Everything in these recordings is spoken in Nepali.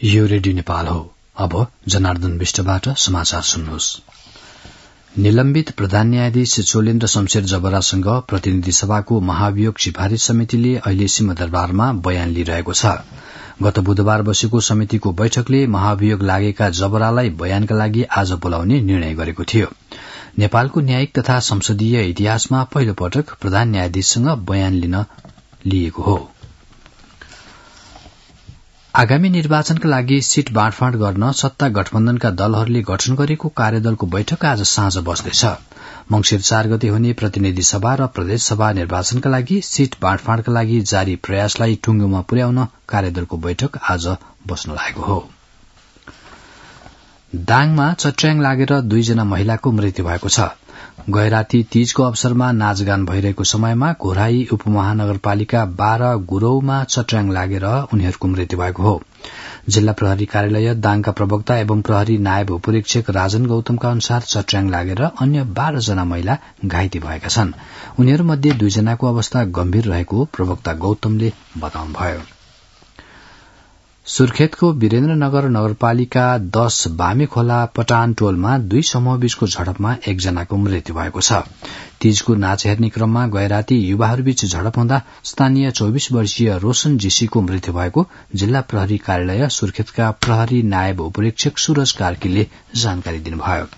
यो रेडियो नेपाल हो। अब जनार्दन विष्टबाट समाचार सुन्नुहोस्। निलम्बित प्रधान न्यायाधीश चोलेन्द्र शमशेर जबरासँग प्रतिनिधि सभाको महाभियोग सिफारिश समितिले अहिले सिंहदरबारमा बयान लिइरहेको छ। गत बुधबार बसेको समितिको बैठकले महाभियोग लागेका जबरालाई बयानका लागि आज बोलाउने निर्णय गरेको थियो। नेपालको न्यायिक तथा संसदीय इतिहासमा पहिलो पटक प्रधान न्यायाधीशसँग बयान लिन लिएको हो। आगामी निर्वाचनका लागि सीट बाँडफाँड गर्न सत्ता गठबन्धनका दलहरूले गठन गरेको कार्यदलको बैठक आज साँझ बस्दैछ। मंसिर 4 गते हुने प्रतिनिधि सभा र प्रदेश सभा निर्वाचनका लागि सीट बाँडफाँडका लागि जारी प्रयासलाई टुंगोमा पुर्याउन कार्यदलको बैठक आज बस्न लागेको हो। दाङमा चट्र्याङ लागेर 2 जना महिलाको मृत्यु भएको छ। गैराती तीजको अवसरमा नाचगान भइरहेको समयमा घोराई उपमहानगरपालिका 12 गुरौमा चट्र्याङ लागेर उनीहरूको मृत्यु भएको हो। जिल्ला प्रहरी कार्यालय दाङका प्रवक्ता एवं प्रहरी नायब उपरीक्षक राजन गौतमका अनुसार चट्र्याङ लागेर अन्य 12 जना महिला घाइते भएका छन्। उनीहरूमध्ये 2 जनाको अवस्था गम्भीर रहेको प्रवक्ता गौतमले बताउनुभयो। सुर्खेतको वीरेन्द्रनगर नगरपालिका 10 बामेखोला पटान टोलमा 2 समूहबीचको झडपमा 1 जनाको मृत्यु भएको छ। तीजको नाच हेर्ने क्रममा गैराती युवाहरूबीच झडप हुँदा स्थानीय 24 वर्षीय रोशन जीसीको मृत्यु भएको जिल्ला प्रहरी कार्यालय सुर्खेतका प्रहरी नायब उपरीक्षक सूरज कार्कीले जानकारी दिनुभयो।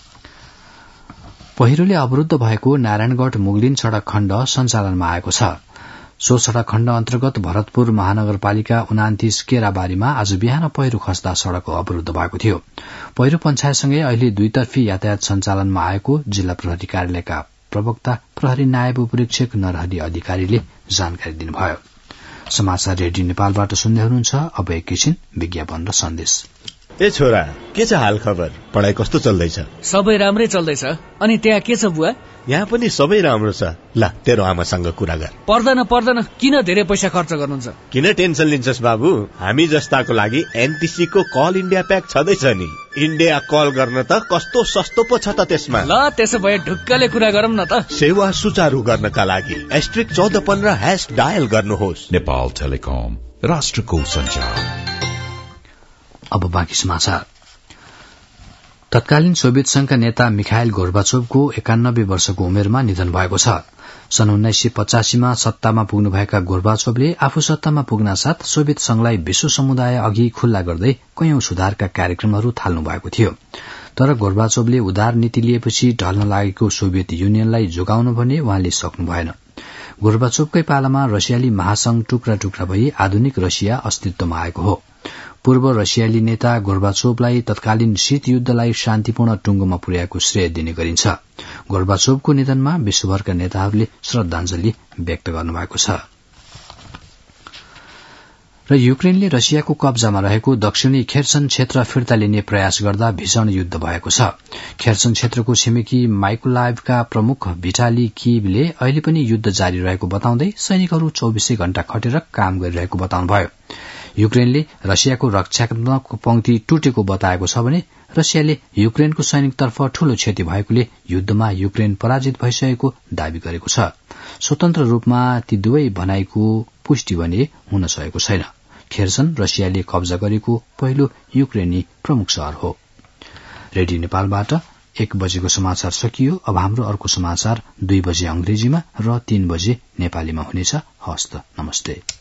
पहिरोले अवरूद्ध भएको नारायणगढ़ मुगलिन सड़क खण्ड सञ्चालनमा आएको छ। सो सड़क खण्ड अन्तर्गत भरतपुर महानगरपालिका 29 केराबारीमा आज बिहान पहिरो खस्दा सड़क अवरूद्ध भएको थियो। पहिरो पञ्चायतसँगै अहिले दुईतर्फी यातायात सञ्चालनमा आएको जिल्ला प्रहरी कार्यालयका प्रवक्ता प्रहरी नायब उपरीक्षक नरहरी अधिकारीले जानकारी दिनुभयो। समाचार रेडियो नेपालबाट सुन्दै हुनुहुन्छ। अब एकैछिन विज्ञापन र सन्देश। ए छोरा, के छ हाल खबर? पढाइ कस्तो चल्दैछ? सबै राम्रै चल्दैछ। अनि त्यहाँ के छ बुवा? यहाँ पनि सबै राम्रो छ। ल, तेरो आमासँग कुरा गर। पर्दैन, किन धेरै पैसा खर्च गर्नुहुन्छ? किन टेन्सन लिन्छस् बाबु? हामी जस्ताको लागि एनटीसी को कल इन्डिया प्याक छँदैछ नि। इन्डिया कल गर्न त कस्तो सस्तो पो छ त त्यसमा। ल, त्यसो भए ढुक्कले कुरा गरौँ न त। सेवा सुचारू गर्नका लागि *1415# डायल गर्नुहोस्। नेपाल टेलिकम, राष्ट्रको सञ्चार। अब बाँकी समाचार। तत्कालीन सोभियत संघका नेता मिखाइल गोर्बाचोभको 91 वर्षको उमेरमा निधन भएको छ। सन् 1985 मा सत्तामा पुग्नुभएका गोर्बाचोभले आफू सत्तामा पुग्नासाथ सोभियत संघलाई विश्व समुदाय अघि खुल्ला गर्दै कैयौं सुधारका कार्यक्रमहरू थाल्नु भएको थियो। तर गोर्बाचोभले उदार नीति लिएपछि ढल्न लागेको सोभियत युनियनलाई जोगाउनु भने उहाँले सक्नु भएन। गोर्बाचोभकै पालामा रसियाली महासंघ टुक्रा टुक्रा भई आधुनिक रसिया अस्तित्वमा आएको हो। पूर्व रसियाली नेता गोर्बाचोभलाई तत्कालीन शीत युद्धलाई शान्तिपूर्ण टुंगोमा पुर्याएको श्रेय दिने गरिन्छ। गोर्बाचोभको निधनमा विश्वभरका नेताहरूले श्रद्धाञ्जली व्यक्त गर्नुभएको छ। र युक्रेनले रसियाको कब्जामा रहेको दक्षिणी खेर्सन क्षेत्र फिर्ता लिने प्रयास गर्दा भीषण युद्ध भएको छ। खेर्सन क्षेत्रको छिमेकी माइकोलाइभका प्रमुख भिटाली कीभले अहिले पनि युद्ध जारी रहेको बताउँदै सैनिकहरू 24 घण्टा खटेर काम गरिरहेको बताउनुभयो। युक्रेनले रसियाको रक्षात्मक पंक्ति टुटेको बताएको छ भने रसियाले युक्रेनको सैनिकतर्फ ठूलो क्षति भएकोले युद्धमा युक्रेन पराजित भइसकेको दावी गरेको छ। स्वतन्त्र रूपमा ती दुवै भनाइको पुष्टि भने हुन सकेको छैन। खेर्सन रसियाले कब्जा गरेको पहिलो युक्रेनी प्रमुख शहर हो। रेडियो नेपालबाट 1 बजेको समाचार सकियो। अब हाम्रो अर्को समाचार 2 बजे अंग्रेजीमा र 3 बजे नेपालीमा हुनेछ। हस्त नमस्ते।